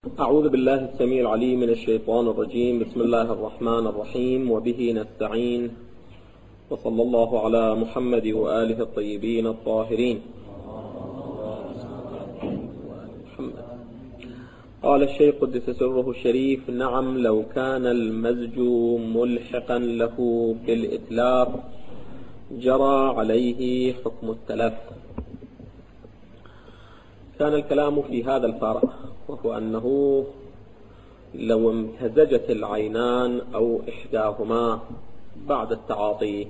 أعوذ بالله السميع العليم من الشيطان الرجيم. بسم الله الرحمن الرحيم، وبه نستعين، وصلى الله على محمد وآله الطيبين الطاهرين. قال الشيخ قدس سره الشريف: نعم، لو كان المزج ملحقا له بالإتلاف جرى عليه حكم التلف. كان الكلام في هذا الفرع، وهو أنه لو امتزجت العينان أو إحداهما بعد التعاطي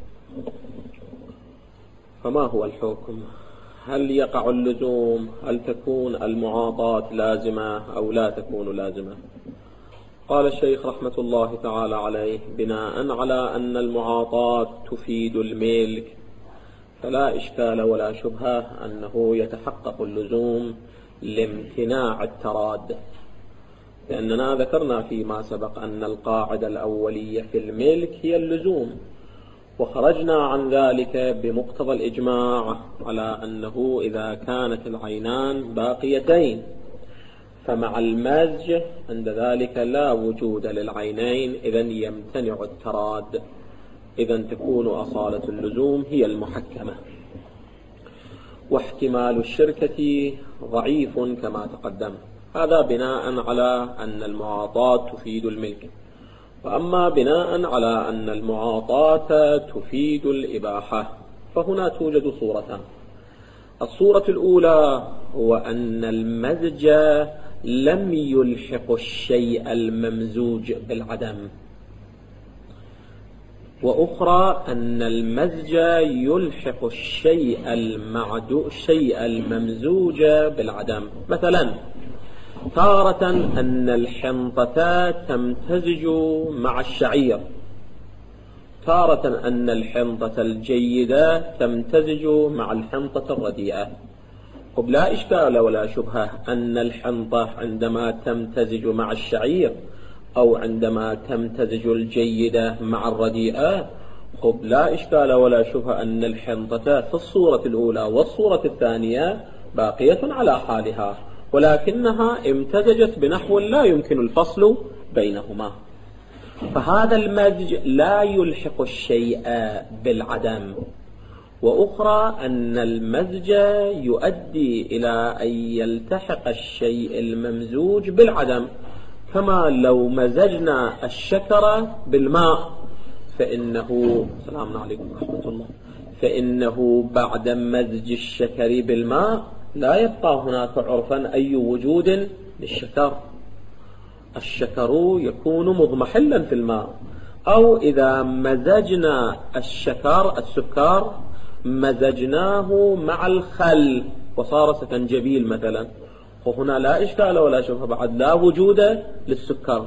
فما هو الحكم؟ هل يقع اللزوم؟ هل تكون المعاطاة لازمة أو لا تكون لازمة؟ قال الشيخ رحمة الله تعالى عليه: بناء على أن المعاطاة تفيد الملك فلا إشكال ولا شبهة أنه يتحقق اللزوم لامتناع التراد، لأننا ذكرنا فيما سبق أن القاعدة الأولية في الملك هي اللزوم، وخرجنا عن ذلك بمقتضى الإجماع على أنه إذا كانت العينان باقيتين فمع المزج عند ذلك لا وجود للعينين، إذن يمتنع التراد، إذن تكون أصالة اللزوم هي المحكمة، واحتمال الشركة ضعيف كما تقدم. هذا بناء على أن المعاطاة تفيد الملك. وأما بناء على أن المعاطاة تفيد الإباحة فهنا توجد صورتان. الصورة الأولى هو أن المزج لم يلحق الشيء الممزوج بالعدم، وأخرى أن المزج يلحق الشيء الممزوج بالعدم. مثلا تارة أن الحنطة تمتزج مع الشعير، تارة أن الحنطة الجيدة تمتزج مع الحنطة الرديئة. لا إشكال ولا شبهة أن الحنطة عندما تمتزج مع الشعير أو عندما تمتزج الجيدة مع الرديئة، لا إشكال ولا شبهة أن الحنطة في الصورة الأولى والصورة الثانية باقية على حالها، ولكنها امتزجت بنحو لا يمكن الفصل بينهما. فهذا المزج لا يلحق الشيء بالعدم. وأخرى أن المزج يؤدي إلى أن يلتحق الشيء الممزوج بالعدم، كما لو مزجنا الشكر بالماء فإنه السلام عليكم ورحمة الله، فإنه بعد مزج الشكر بالماء لا يبقى هناك عرفا أي وجود للشكر، الشكر يكون مضمحلا في الماء. أو إذا مزجنا السكر مزجناه مع الخل وصار سكنجبيل مثلا، وهنا لا إشكال ولا شبهة بعد لا وجود للسكر.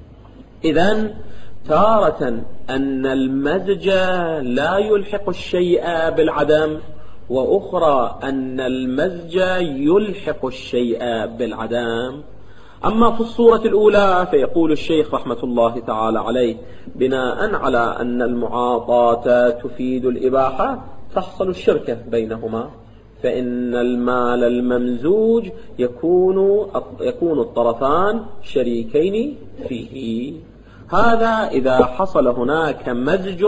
إذن تارة أن المزج لا يلحق الشيء بالعدم، وأخرى أن المزج يلحق الشيء بالعدم. أما في الصورة الأولى فيقول الشيخ رحمة الله تعالى عليه: بناء على أن المعاطاة تفيد الإباحة تحصل الشركة بينهما، فإن المال الممزوج يكون الطرفان شريكين فيه. هذا إذا حصل هناك مزج،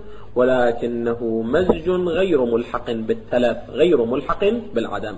ولكنه مزج غير ملحق بالتلف، غير ملحق بالعدم.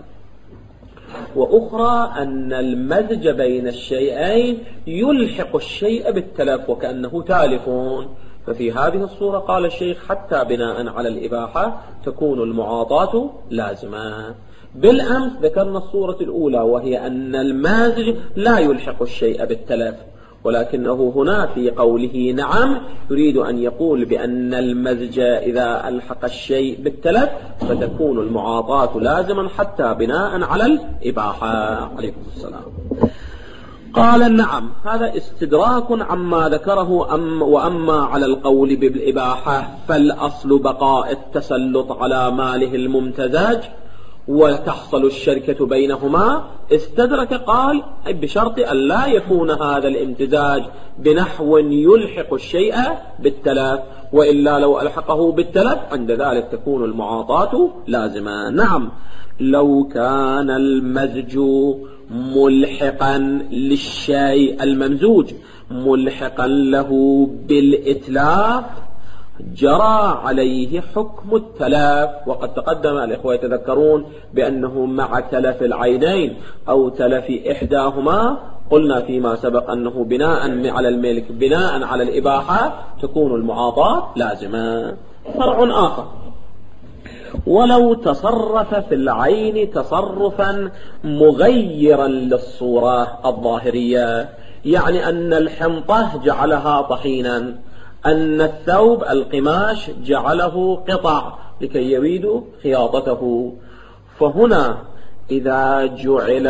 وأخرى أن المزج بين الشيئين يلحق الشيء بالتلف وكأنه تالفون. ففي هذه الصورة قال الشيخ حتى بناء على الإباحة تكون المعاطاة لازمة. بالأمس ذكرنا الصورة الأولى وهي أن المزج لا يلحق الشيء بالتلف، ولكنه هنا في قوله نعم يريد أن يقول بأن المزج إذا ألحق الشيء بالتلف فتكون المعاطاة لازما حتى بناء على الإباحة. عليكم السلام. قال نعم، هذا استدراك عما ذكره. وأما على القول بالإباحة فالأصل بقاء التسلط على ماله الممتزج وتحصل الشركة بينهما. استدرك قال بشرط أن لا يكون هذا الامتزاج بنحو يلحق الشيء بالتلف، وإلا لو ألحقه بالتلف عند ذلك تكون المعاطاة لازمة. نعم، لو كان المزج ملحقا للشيء الممزوج ملحقا له بالإتلاف جرى عليه حكم التلف. وقد تقدم الإخوة يتذكرون بأنه مع تلف العينين أو تلف إحداهما قلنا فيما سبق أنه بناء على الملك بناء على الإباحة تكون المعاطاة لازمة. فرع آخر: ولو تصرف في العين تصرفا مغيرا للصورة الظاهرية، يعني أن الحنطة جعلها طحينا، أن الثوب القماش جعله قطع لكي يريد خياطته، فهنا إذا جعل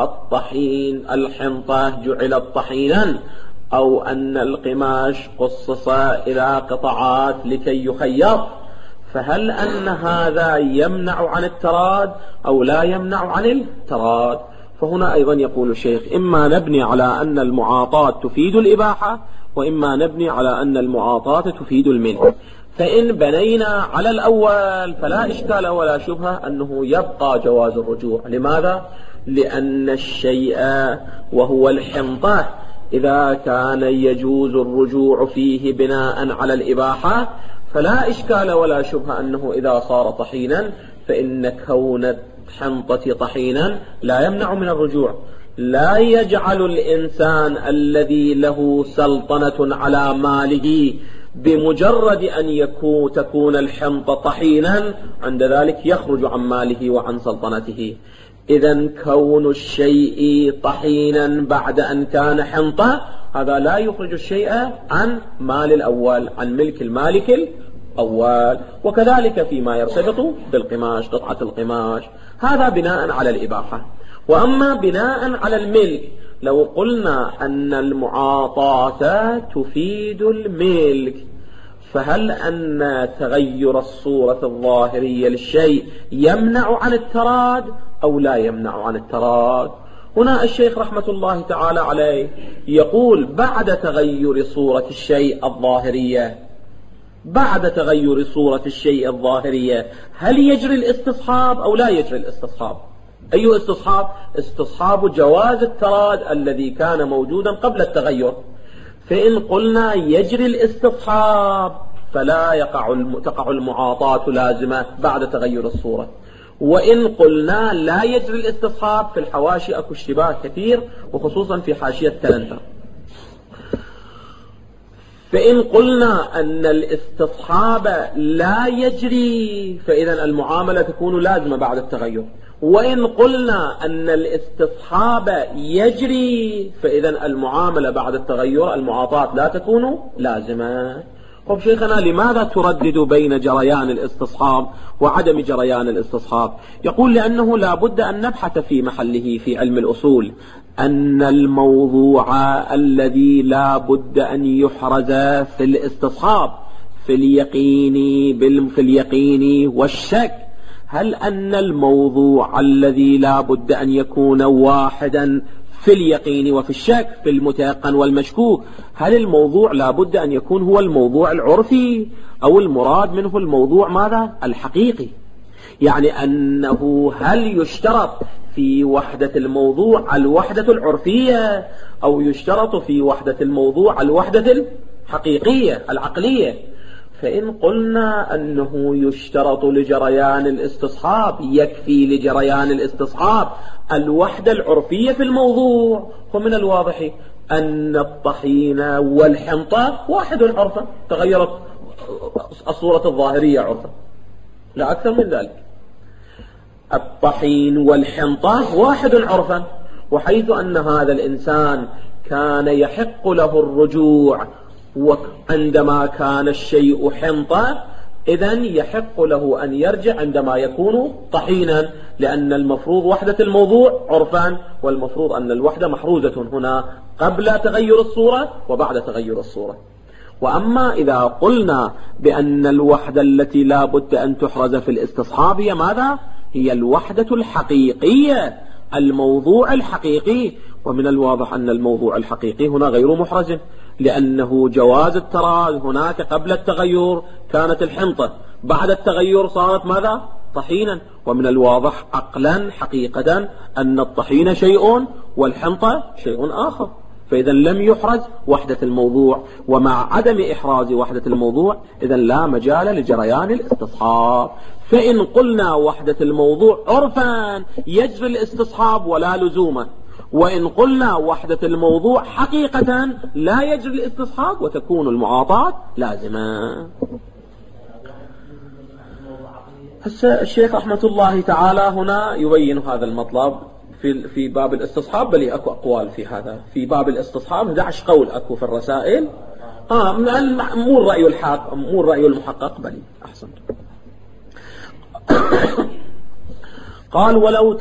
الطحين الحنطة جعلت طحينا أو أن القماش قصص إلى قطعات لكي يخيط، فهل أن هذا يمنع عن التراد أو لا يمنع عن التراد؟ فهنا أيضا يقول الشيخ: إما نبني على أن المعاطاة تفيد الإباحة، وإما نبني على أن المعاطاة تفيد الملك. فإن بنينا على الأول فلا إشكال ولا شبهة أنه يبقى جواز الرجوع. لماذا؟ لأن الشيء وهو الحنطة إذا كان يجوز الرجوع فيه بناء على الإباحة فلا إشكال ولا شبهة أنه إذا صار طحينا فإن كون الحنطة طحينا لا يمنع من الرجوع. لا يجعل الإنسان الذي له سلطنة على ماله بمجرد أن تكون الحنطة طحينا عند ذلك يخرج عن ماله وعن سلطنته. إذن كون الشيء طحينا بعد أن كان حنطة هذا لا يخرج الشيء عن مال الأول، عن ملك المالك الأول. وكذلك فيما يرتبط بالقماش، قطعة القماش، هذا بناء على الإباحة. وأما بناء على الملك، لو قلنا أن المعاطاة تفيد الملك، فهل أن تغير الصورة الظاهرية للشيء يمنع عن التراد أو لا يمنع عن التراد؟ هنا الشيخ رحمة الله تعالى عليه يقول: بعد تغير صورة الشيء الظاهرية، بعد تغير صورة الشيء الظاهرية هل يجري الاستصحاب أو لا يجري الاستصحاب؟ أي استصحاب؟ استصحاب جواز التراد الذي كان موجودا قبل التغير. فإن قلنا يجري الاستصحاب فلا تقع المعاطاة لازمة بعد تغير الصورة. وإن قلنا لا يجري الاستصحاب، في الحواشي أكو اشتباه كثير وخصوصا في حاشية تلنتر. فإن قلنا أن الاستصحاب لا يجري فإذا المعاملة تكون لازمة بعد التغير. وإن قلنا أن الاستصحاب يجري فإذا المعاملة بعد التغير المعاطاة لا تكون لازمة. طب شيخنا لماذا تردد بين جريان الاستصحاب وعدم جريان الاستصحاب؟ يقول: لأنه لا بد أن نبحث في محله في علم الأصول أن الموضوع الذي لا بد أن يحرز في الاستصحاب في اليقين والشك، هل أن الموضوع الذي لا بد أن يكون واحدا في اليقين وفي الشك في المتيقن والمشكوك، هل الموضوع لا بد أن يكون هو الموضوع العرفي أو المراد منه الموضوع ماذا؟ الحقيقي؟ يعني أنه هل يشترط في وحدة الموضوع الوحدة العرفية أو يشترط في وحدة الموضوع الوحدة الحقيقية العقلية؟ فإن قلنا أنه يشترط لجريان الاستصحاب يكفي لجريان الاستصحاب الوحدة العرفية في الموضوع، فمن الواضح أن الطحين والحنطة واحد عرفا، تغيرت الصورة الظاهرية عرفا لا أكثر من ذلك. الطحين والحنطة واحد عرفا، وحيث أن هذا الإنسان كان يحق له الرجوع وعندما كان الشيء حنطة إذن يحق له أن يرجع عندما يكون طحينا، لأن المفروض وحدة الموضوع عرفان، والمفروض أن الوحدة محروزة هنا قبل تغير الصورة وبعد تغير الصورة. وأما إذا قلنا بأن الوحدة التي لا بد أن تحرز في الاستصحاب هي ماذا؟ هي الوحدة الحقيقية، الموضوع الحقيقي، ومن الواضح أن الموضوع الحقيقي هنا غير محرز، لأنه جواز التراز هناك قبل التغير كانت الحنطة، بعد التغير صارت ماذا؟ طحينا، ومن الواضح عقلا حقيقة أن الطحين شيء والحنطة شيء آخر، فإذا لم يحرز وحدة الموضوع، ومع عدم إحراز وحدة الموضوع إذا لا مجال لجريان الاستصحاب. فإن قلنا وحدة الموضوع عرفا يجري الاستصحاب ولا لزوما، وإن قلنا وحدة الموضوع حقيقة لا يجري الاستصحاب وتكون المعاطاة لازمة. الشيخ رحمة الله تعالى هنا يبين هذا المطلب في باب الاستصحاب، بل اكو اقوال في هذا. في باب الاستصحاب 11 قول اكو في الرسائل، مو الرأي الحاق، مو الرأي المحقق، بل احسن. قال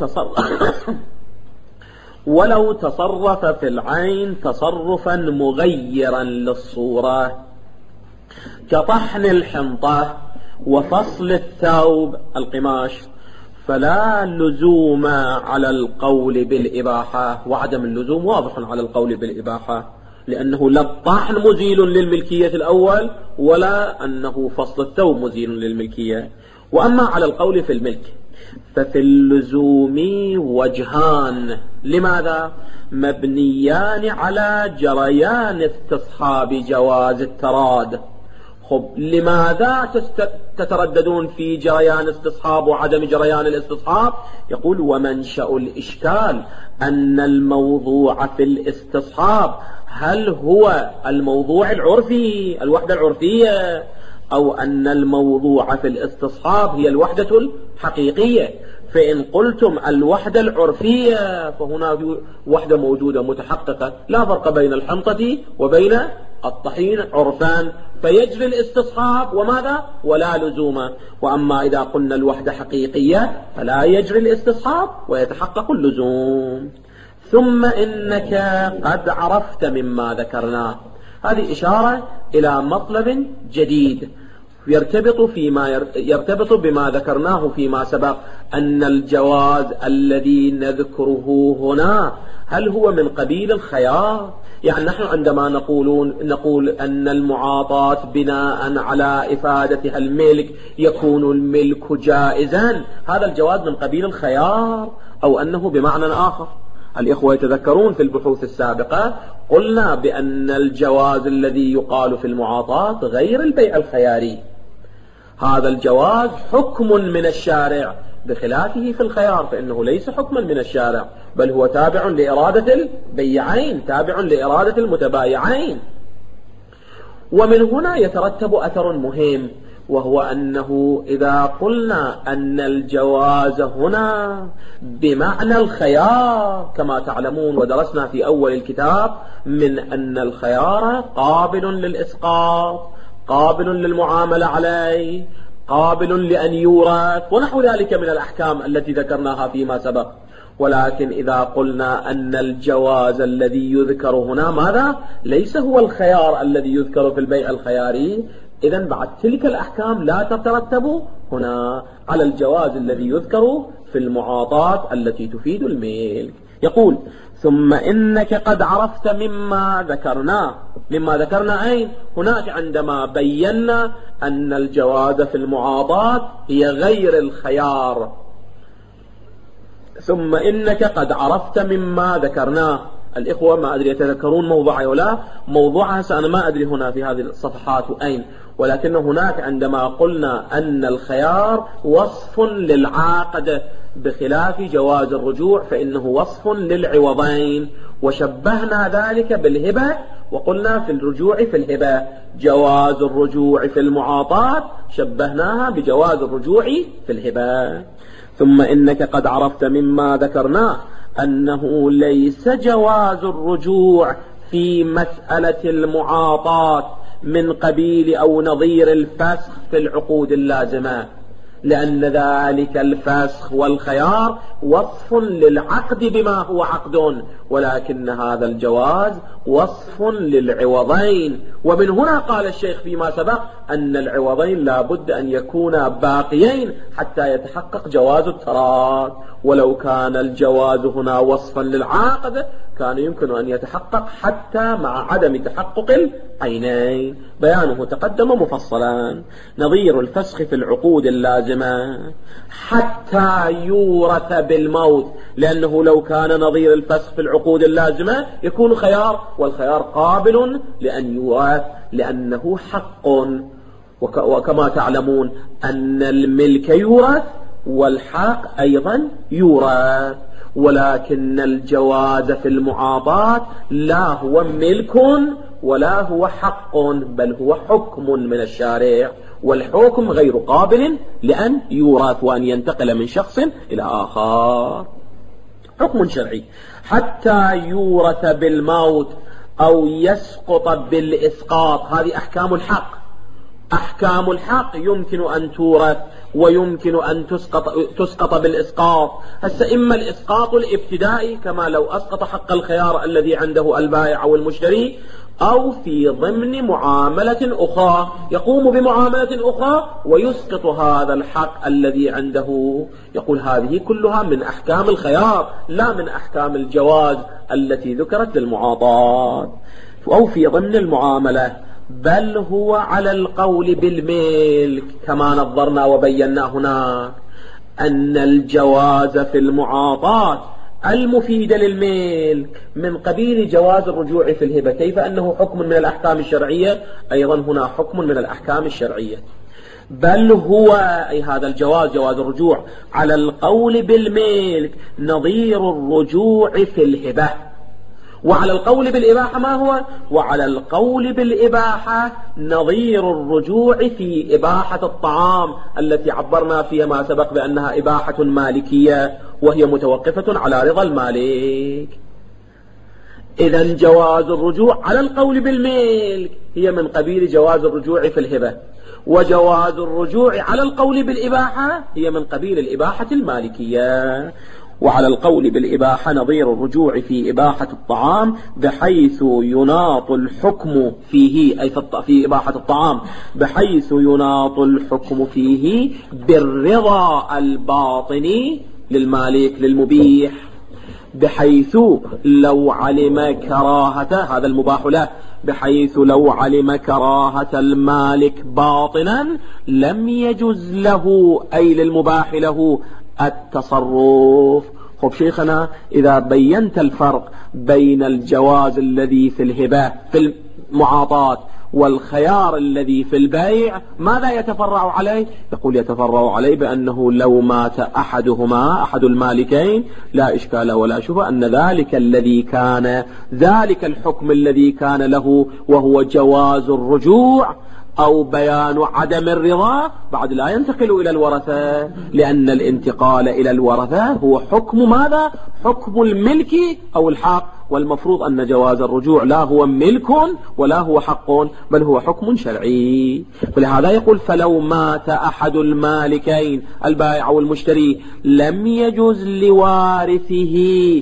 ولو تصرف في العين تصرفا مغيرا للصورة كطحن الحنطة وفصل الثوب القماش فلا لزوم على القول بالإباحة. وعدم اللزوم واضح على القول بالإباحة، لأنه لا الطحن مزيل للملكية الأول ولا أنه فصل الثوب مزيل للملكية. وأما على القول في الملك ففي اللزوم وجهان. لماذا؟ مبنيان على جريان استصحاب جواز التراد. لماذا تترددون في جريان استصحاب وعدم جريان الاستصحاب؟ يقول ومنشأ الإشكال أن الموضوع في الاستصحاب هل هو الموضوع العرفي الوحدة العرفية، أو أن الموضوع في الاستصحاب هي الوحدة الحقيقية. فإن قلتم الوحدة العرفية فهنا وحدة موجودة متحققة، لا فرق بين الحنطة وبين الطحين عرفان، فيجري الاستصحاب وماذا؟ ولا لزوم. وأما إذا قلنا الوحدة حقيقية فلا يجري الاستصحاب ويتحقق اللزوم. ثم إنك قد عرفت مما ذكرناه. هذه إشارة إلى مطلب جديد يرتبط بما ذكرناه فيما سبق، أن الجواز الذي نذكره هنا هل هو من قبيل الخيار؟ يعني نحن عندما نقول أن المعاطاة بناء على إفادتها الملك يكون الملك جائزا، هذا الجواز من قبيل الخيار أو أنه بمعنى آخر؟ الإخوة يتذكرون في البحوث السابقة قلنا بأن الجواز الذي يقال في المعاطاة غير البيع الخياري، هذا الجواز حكم من الشارع، بخلافه في الخيار فإنه ليس حكما من الشارع، بل هو تابع لإرادة البيعين، تابع لإرادة المتبايعين. ومن هنا يترتب أثر مهم، وهو أنه إذا قلنا أن الجواز هنا بمعنى الخيار كما تعلمون ودرسنا في أول الكتاب من أن الخيار قابل للإسقاط، قابل للمعاملة عليه، قابل لأن يورث ونحو ذلك من الأحكام التي ذكرناها فيما سبق. ولكن إذا قلنا أن الجواز الذي يذكر هنا ماذا؟ ليس هو الخيار الذي يذكر في البيع الخياري، إذن بعد تلك الأحكام لا تترتب هنا على الجواز الذي يذكر في المعاطاة التي تفيد الملك. يقول ثم إنك قد عرفت مما ذكرنا أين؟ هناك عندما بينا أن الجواز في المعاطاة هي غير الخيار. ثم إنك قد عرفت مما ذكرناه. الإخوة ما أدري يتذكرون موضوعي ولا موضوعها، أنا ما أدري هنا في هذه الصفحات أين، ولكن هناك عندما قلنا أن الخيار وصف للعاقد بخلاف جواز الرجوع فإنه وصف للعوضين، وشبهنا ذلك بالهبة وقلنا في الرجوع في الهبة جواز الرجوع في المعاطاة شبهناها بجواز الرجوع في الهبة. ثم إنك قد عرفت مما ذكرناه أنه ليس جواز الرجوع في مسألة المعاطاة من قبيل أو نظير الفسخ في العقود اللازمة، لأن ذلك الفسخ والخيار وصف للعقد بما هو عقد، ولكن هذا الجواز وصف للعوضين. ومن هنا قال الشيخ فيما سبق أن العوضين لا بد أن يكونا باقيين حتى يتحقق جواز التراض، ولو كان الجواز هنا وصفا للعاقد كان يمكن أن يتحقق حتى مع عدم تحقق العينين، بيانه تقدم مفصلا. نظير الفسخ في العقود اللازمة اللازمة حتى يورث بالموت، لأنه لو كان نظير الفسخ في العقود اللازمة يكون خيار، والخيار قابل لأن يورث لأنه حق. وكما تعلمون أن الملك يورث والحق أيضا يورث، ولكن الجواز في المعاطاة لا هو ملك ولا هو حق، بل هو حكم من الشارع، والحكم غير قابل لأن يورث وأن ينتقل من شخص إلى آخر. حكم شرعي حتى يورث بالموت أو يسقط بالإسقاط، هذه أحكام الحق. أحكام الحق يمكن أن تورث ويمكن أن تسقط بالإسقاط. هسه إما الإسقاط الابتدائي كما لو أسقط حق الخيار الذي عنده البائع أو المشتري، أو في ضمن معاملة أخرى يقوم بمعاملة أخرى ويسقط هذا الحق الذي عنده. يقول هذه كلها من أحكام الخيار لا من أحكام الجواز التي ذكرت للمعاطاة، أو في ضمن المعاملة، بل هو على القول بالملك كما نظرنا وبينا هناك أن الجواز في المعاطاة المفيدة للملك من قبيل جواز الرجوع في الهبة، كيف أنه حكم من الأحكام الشرعية أيضا هنا حكم من الأحكام الشرعية. بل هو أي هذا الجواز جواز الرجوع على القول بالملك نظير الرجوع في الهبة. وعلى القول بالإباحة ما هو؟ وعلى القول بالإباحة نظير الرجوع في إباحة الطعام التي عبرنا فيها ما سبق بأنها إباحة مالكية وهي متوقفة على رضا المالك. إذن جواز الرجوع على القول بالملك هي من قبيل جواز الرجوع في الهبة، وجواز الرجوع على القول بالإباحة هي من قبيل الإباحة المالكية. وعلى القول بالإباحة نظير الرجوع في إباحة الطعام بحيث يناط الحكم فيه، أي في إباحة الطعام بحيث يناط الحكم فيه بالرضا الباطني للمالك للمبيح، بحيث لو علم كراهة هذا المباح له، بحيث لو علم كراهة المالك باطنا لم يجز له أي للمباح له التصرف. خب شيخنا إذا بينت الفرق بين الجواز الذي في الهبة في المعاطاة والخيار الذي في البيع ماذا يتفرع عليه؟ يقول يتفرع عليه بأنه لو مات أحدهما أحد المالكين لا إشكال ولا شبهة أن ذلك الحكم الذي كان له وهو جواز الرجوع أو بيان عدم الرضا بعد لا ينتقل إلى الورثة، لأن الانتقال إلى الورثة هو حكم ماذا؟ حكم الملك أو الحق، والمفروض أن جواز الرجوع لا هو ملك ولا هو حق بل هو حكم شرعي. ولهذا يقول فلو مات أحد المالكين البائع والمشتري لم يجوز لوارثه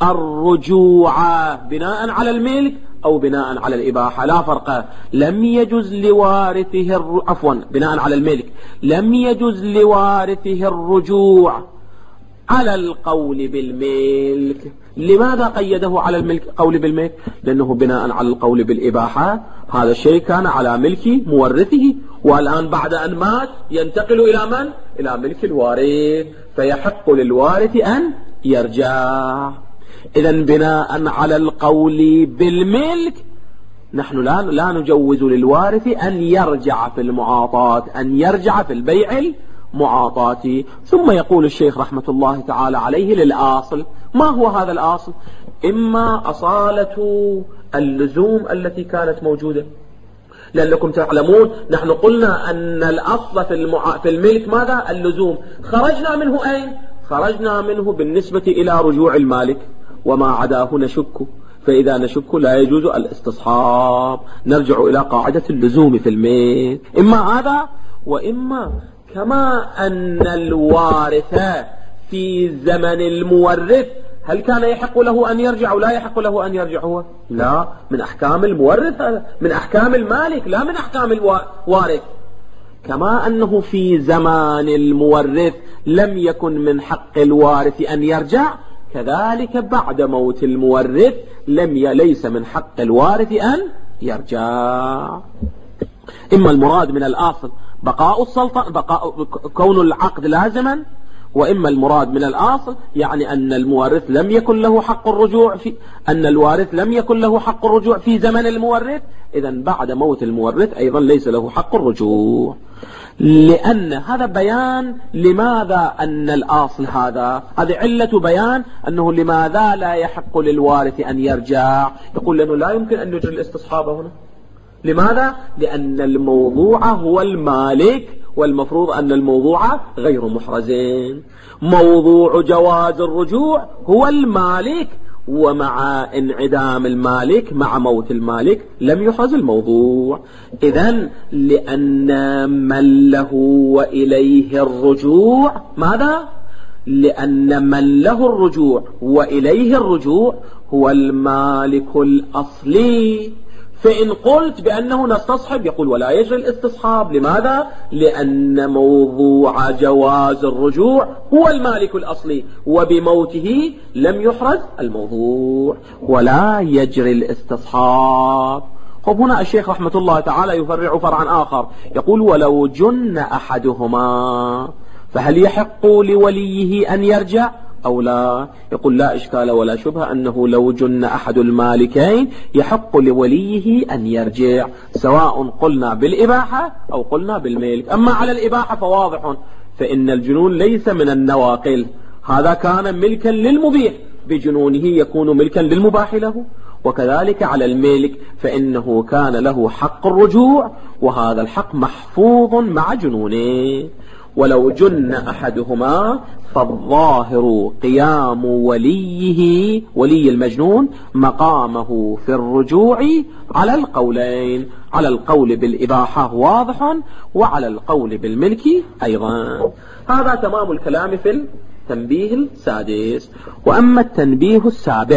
الرجوع بناء على الملك أو بناء على الإباحة، لا فرق. لم يجوز لوارثه بناء على الملك لم يجوز لوارثه الرجوع على القول بالملك. لماذا قيده على الملك قول بالملك؟ لأنه بناء على القول بالإباحة هذا الشيء كان على ملك مورثه، والآن بعد أن مات ينتقل إلى من؟ إلى ملك الوارث، فيحق للوارث أن يرجع. إذن بناء على القول بالملك نحن لا نجوز للوارث أن يرجع في المعاطاة، أن يرجع في البيع المعاطاة. ثم يقول الشيخ رحمة الله تعالى عليه للآصل. ما هو هذا الآصل؟ إما أصالة اللزوم التي كانت موجودة، لأنكم تعلمون نحن قلنا أن الأصل في الملك ماذا؟ اللزوم. خرجنا منه أين؟ خرجنا منه بالنسبة إلى رجوع المالك، وما عداه نشك، فإذا نشك لا يجوز الاستصحاب، نرجع إلى قاعدة اللزوم في الملك. إما هذا وإما كما أن الوارث في زمن المورث هل كان يحق له أن يرجع أو لا يحق له أن يرجع؟ هو لا، من أحكام المورث، من أحكام المالك لا من أحكام الوارث. كما أنه في زمان المورث لم يكن من حق الوارث أن يرجع، كذلك بعد موت المورث ليس من حق الوارث أن يرجع. إما المراد من الأصل بقاء السلطنة، كون العقد لازما، وإما المراد من الأصل يعني أن المورث لم يكن له حق الرجوع في زمن المورث، إذن بعد موت المورث أيضا ليس له حق الرجوع. لأن هذا بيان لماذا أن الأصل هذه علة بيان أنه لماذا لا يحق للوارث أن يرجع. يقول لأنه لا يمكن أن يجري الاستصحاب هنا. لماذا؟ لأن الموضوع هو المالك، والمفروض أن الموضوع غير محرزين. موضوع جواز الرجوع هو المالك، ومع انعدام المالك مع موت المالك لم يحرز الموضوع. إذن لأن من له وإليه الرجوع ماذا؟ لأن من له الرجوع وإليه الرجوع هو المالك الأصلي. فإن قلت بأنه نستصحب يقول ولا يجري الاستصحاب. لماذا؟ لأن موضوع جواز الرجوع هو المالك الأصلي، وبموته لم يحرز الموضوع ولا يجري الاستصحاب. هنا الشيخ رحمة الله تعالى يفرع فرعا آخر، يقول ولو جن أحدهما فهل يحق لوليه أن يرجع أو لا؟ يقول لا إشكال ولا شبهة أنه لو جن أحد المالكين يحق لوليه أن يرجع، سواء قلنا بالإباحة أو قلنا بالملك. أما على الإباحة فواضح، فإن الجنون ليس من النواقل، هذا كان ملكا للمبيح، بجنونه يكون ملكا للمباح له. وكذلك على الملك فإنه كان له حق الرجوع، وهذا الحق محفوظ مع جنونه. ولو جن أحدهما فالظاهر قيام وليه، ولي المجنون، مقامه في الرجوع على القولين، على القول بالإباحة واضح، وعلى القول بالملك أيضا. هذا تمام الكلام في التنبيه السادس. وأما التنبيه السابع،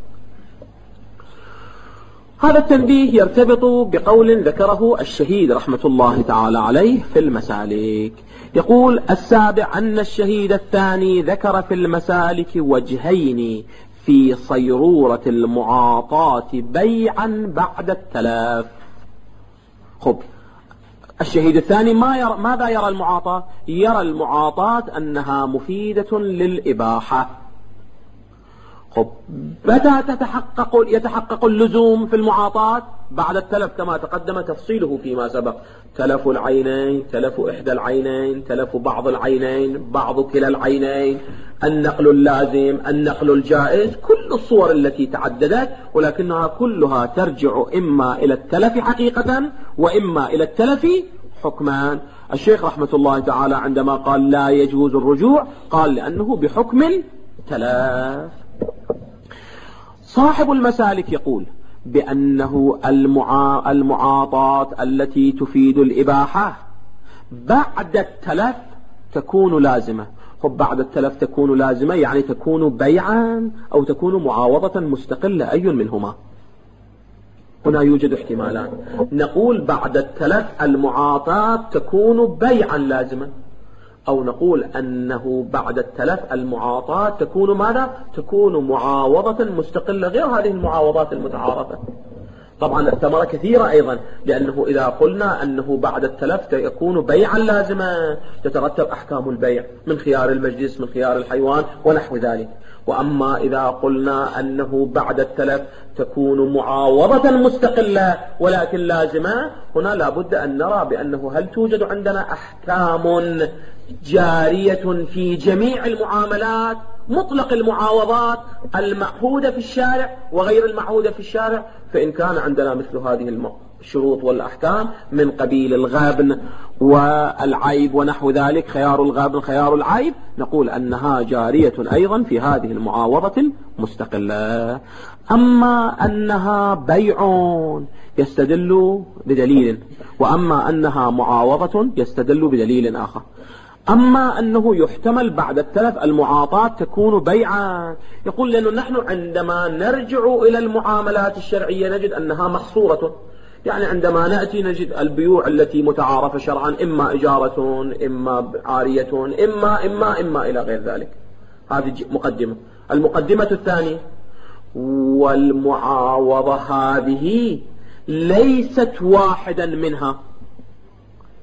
هذا التنبيه يرتبط بقول ذكره الشهيد رحمة الله تعالى عليه في المسالك. يقول السابع أن الشهيد الثاني ذكر في المسالك وجهين في صيرورة المعاطاة بيعا بعد التلف. خب الشهيد الثاني ماذا يرى المعاطاة؟ يرى المعاطاة أنها مفيدة للإباحة. خب متى يتحقق اللزوم في المعاطاة؟ بعد التلف كما تقدم تفصيله فيما سبق، تلف العينين، تلف إحدى العينين، تلف بعض العينين، بعض كلا العينين، النقل اللازم، النقل الجائز، كل الصور التي تعددت، ولكنها كلها ترجع إما إلى التلف حقيقة وإما إلى التلف حكما. الشيخ رحمة الله تعالى عندما قال لا يجوز الرجوع قال لأنه بحكم التلف. صاحب المسالك يقول بأنه المعاطاة التي تفيد الإباحة بعد التلف تكون لازمة. خب بعد التلف تكون لازمة يعني تكون بيعا أو تكون معاوضة مستقلة، أي منهما؟ هنا يوجد احتمالان. نقول بعد التلف المعاطاة تكون بيعا لازمة، أو نقول أنه بعد التلف المعاطاة تكون ماذا؟ تكون معاوضة مستقلة غير هذه المعاوضات المتعارفة. طبعا الثمرة كثيرة أيضا، لأنه إذا قلنا أنه بعد التلف يكون بيعا لازما تترتب أحكام البيع من خيار المجلس، من خيار الحيوان ونحو ذلك. وأما إذا قلنا أنه بعد التلف تكون معاوضة مستقلة ولكن لازمة، هنا لابد أن نرى بأنه هل توجد عندنا أحكام جارية في جميع المعاملات، مطلق المعاوضات المعهودة في الشارع وغير المعهودة في الشارع. فإن كان عندنا مثل هذه الشروط والأحكام من قبيل الغبن والعيب ونحو ذلك، خيار الغبن خيار العيب، نقول أنها جارية أيضا في هذه المعاوضة المستقلة. أما أنها بيع يستدل بدليل، وأما أنها معاوضة يستدل بدليل آخر. أما أنه يحتمل بعد التلف المعاطاة تكون بيعا، يقول لأنه نحن عندما نرجع إلى المعاملات الشرعية نجد أنها محصورة. يعني عندما نأتي نجد البيوع التي متعارفة شرعا إما إجارة إما عارية إما إلى غير ذلك. هذه مقدمة. المقدمة الثانية، والمعاوضة هذه ليست واحدا منها،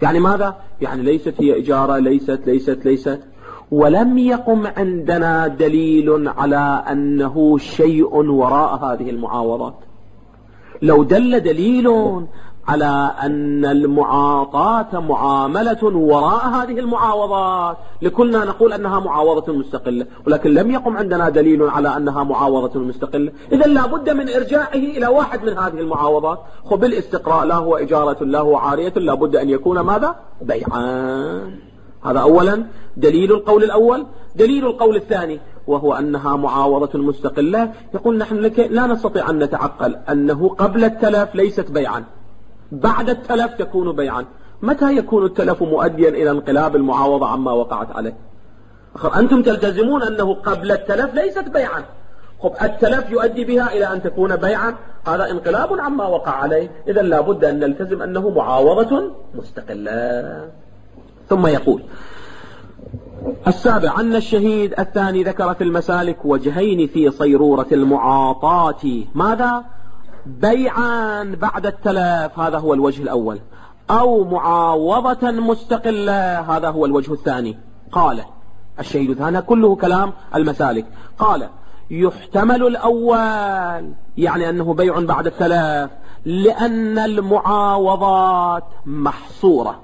يعني ماذا؟ يعني ليست هي إجارة، ليست ولم يقم عندنا دليل على أنه شيء وراء هذه المعاوضات. لو دل دليل على أن المعاطاة معاملة وراء هذه المعاوضات لكنا نقول أنها معاوضة مستقلة، ولكن لم يقم عندنا دليل على أنها معاوضة مستقلة. إذن لا بد من إرجاعه إلى واحد من هذه المعاوضات. بالاستقراء لا هو إجارة لا هو عارية، لا بد أن يكون ماذا؟ بيعان. هذا أولا دليل القول الأول. دليل القول الثاني وهو أنها معاوضة مستقلة، يقول نحن لا نستطيع أن نتعقل أنه قبل التلف ليست بيعا، بعد التلف تكون بيعا. متى يكون التلف مؤديا إلى انقلاب المعاوضة عما وقعت عليه؟ أنتم تلتزمون أنه قبل التلف ليست بيعا، التلف يؤدي بها إلى أن تكون بيعا، هذا انقلاب عما وقع عليه. إذا لا بد أن نلتزم أنه معاوضة مستقلة. ثم يقول السابع أن الشهيد الثاني ذكر في المسالك وجهين في صيرورة المعاطاة، ماذا؟ بيعا بعد التلف، هذا هو الوجه الأول، أو معاوضة مستقلة، هذا هو الوجه الثاني. قال الشهيد الثاني كله كلام المسالك. قال يحتمل الأول، يعني أنه بيع بعد التلف، لأن المعاوضات محصورة،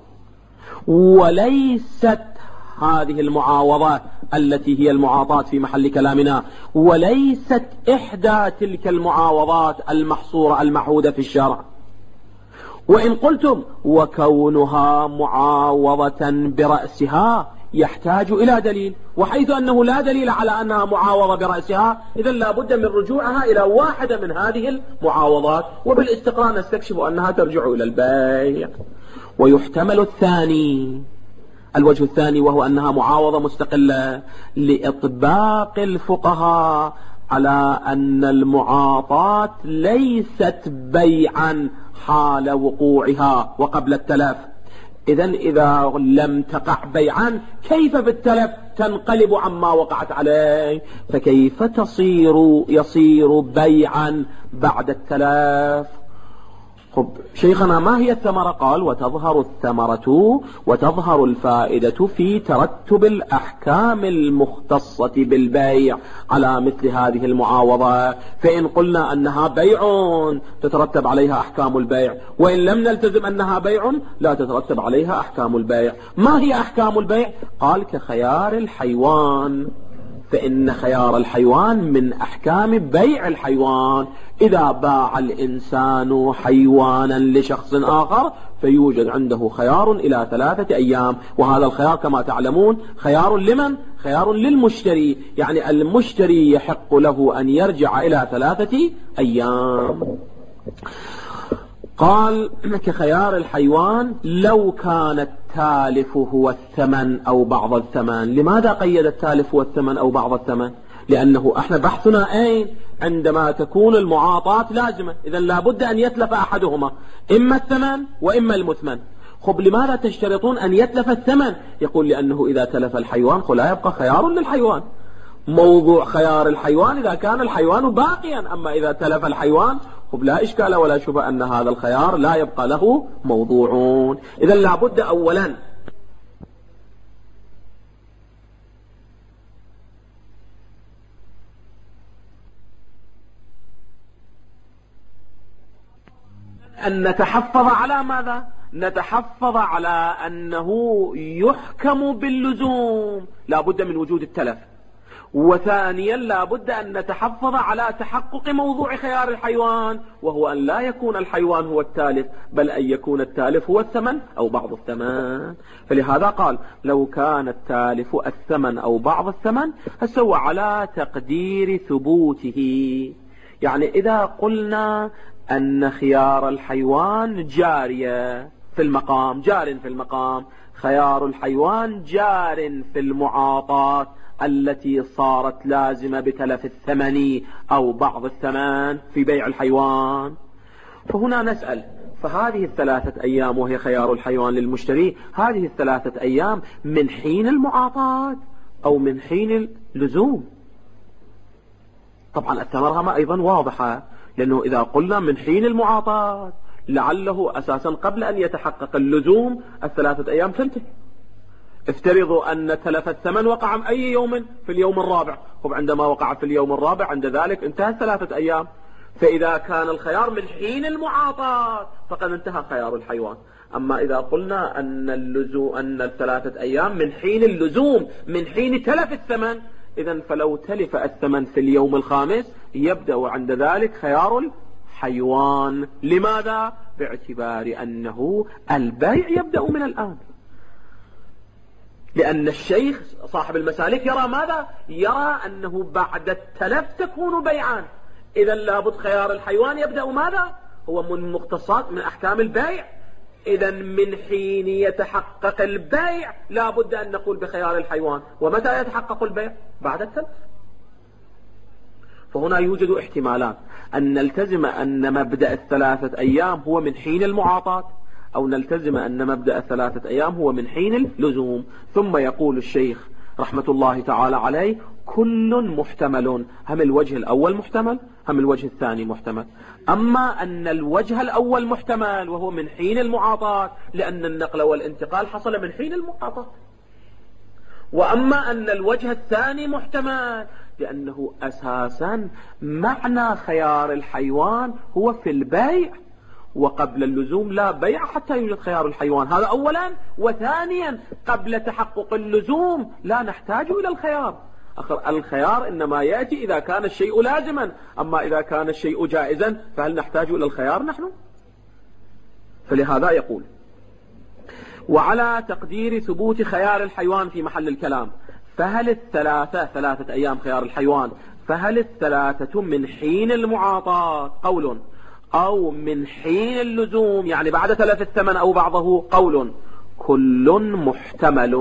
وليست هذه المعاوضات التي هي المعاطاة في محل كلامنا وليست إحدى تلك المعاوضات المحصورة المعهودة في الشرع. وإن قلتم وكونها معاوضة برأسها يحتاج إلى دليل، وحيث أنه لا دليل على أنها معاوضة برأسها إذن لا بد من رجوعها إلى واحدة من هذه المعاوضات، وبالاستقراء نستكشف أنها ترجع إلى البيع. ويحتمل الثاني، الوجه الثاني، وهو أنها معاوضة مستقلة، لإطباق الفقهاء على أن المعاطاة ليست بيعا حال وقوعها وقبل التلف. إذن إذا لم تقع بيعا كيف بالتلف تنقلب عما وقعت عليه؟ فكيف يصير بيعا بعد التلف؟ شيخنا ما هي الثمرة؟ قال وتظهر الثمرة وتظهر الفائدة في ترتب الأحكام المختصة بالبيع على مثل هذه المعاوضة. فإن قلنا أنها بيع تترتب عليها أحكام البيع، وإن لم نلتزم أنها بيع لا تترتب عليها أحكام البيع. ما هي أحكام البيع؟ قال كخيار الحيوان، فإن خيار الحيوان من أحكام بيع الحيوان. إذا باع الإنسان حيوانا لشخص آخر فيوجد عنده خيار إلى 3 أيام، وهذا الخيار كما تعلمون خيار لمن؟ خيار للمشتري، يعني المشتري يحق له أن يرجع إلى 3 أيام. قال كخيار الحيوان لو كان التالف هو الثمن أو بعض الثمن. لماذا قيد التالف هو الثمن أو بعض الثمن؟ لأنه احنا بحثنا أين؟ عندما تكون المعاطاة لازمة، إذن لابد أن يتلف أحدهما، إما الثمن وإما المثمن. لماذا تشترطون أن يتلف الثمن؟ يقول لأنه إذا تلف الحيوان لا يبقى خيار للحيوان. موضوع خيار الحيوان إذا كان الحيوان باقيا، أما إذا تلف الحيوان لا إشكال ولا شبه أن هذا الخيار لا يبقى له موضوعون. إذن لابد أولا أن نتحفظ على ماذا؟ نتحفظ على أنه يحكم باللزوم، لابد من وجود التلف. وثانيا لابد أن نتحفظ على تحقق موضوع خيار الحيوان، وهو أن لا يكون الحيوان هو التالف، بل أن يكون التالف هو الثمن أو بعض الثمن. فلهذا قال لو كان التالف الثمن أو بعض الثمن فسوى على تقدير ثبوته. يعني إذا قلنا أن خيار الحيوان جارية في المقام، جار في المقام، خيار الحيوان جار في المعاطاة التي صارت لازمة بتلف الثمن أو بعض الثمن في بيع الحيوان، فهنا نسأل فهذه 3 أيام وهي خيار الحيوان للمشتري، هذه 3 أيام من حين المعاطاة أو من حين اللزوم؟ طبعا الثمرة ما أيضا واضحة، لأنه إذا قلنا من حين المعاطاة لعله أساسا قبل أن يتحقق اللزوم الثلاثة أيام تنتهي. افترضوا أن تلف الثمن وقع أي يوم؟ في اليوم الرابع. عندما وقع في اليوم الرابع عند ذلك انتهى 3 أيام. فإذا كان الخيار من حين المعاطاة فقد انتهى خيار الحيوان. أما إذا قلنا أن 3 أيام من حين اللزوم، من حين تلف الثمن، إذن فلو تلف الثمن في اليوم الخامس يبدأ عند ذلك خيار الحيوان. لماذا؟ باعتبار أنه البيع يبدأ من الآن. لأن الشيخ صاحب المسالك يرى ماذا؟ يرى أنه بعد التلف تكون بيعان. إذن لابد خيار الحيوان يبدأ ماذا؟ هو من مختصات من أحكام البيع. إذن من حين يتحقق البيع لابد أن نقول بخيار الحيوان. ومتى يتحقق البيع؟ بعد التلف. فهنا يوجد احتمالات أن نلتزم أن مبدأ 3 أيام هو من حين المعاطاة، أو نلتزم أن مبدأ 3 أيام هو من حين اللزوم. ثم يقول الشيخ رحمة الله تعالى عليه: كل محتمل. هم الوجه الأول محتمل، هم الوجه الثاني محتمل. أما أن الوجه الأول محتمل وهو من حين المعاطاة لأن النقل والانتقال حصل من حين المعاطاة. وأما أن الوجه الثاني محتمل لأنه أساسا معنى خيار الحيوان هو في البيع، وقبل اللزوم لا بيع حتى يوجد خيار الحيوان. هذا أولا. وثانيا قبل تحقق اللزوم لا نحتاج إلى الخيار. الخيار إنما يأتي إذا كان الشيء لازما، أما إذا كان الشيء جائزا فهل نحتاج إلى الخيار نحن؟ فلهذا يقول: وعلى تقدير ثبوت خيار الحيوان في محل الكلام، فهل 3 أيام خيار الحيوان، فهل 3 من حين المعاطاة قول، أو من حين اللزوم يعني بعد تلف الثمن أو بعضه قول، كل محتمل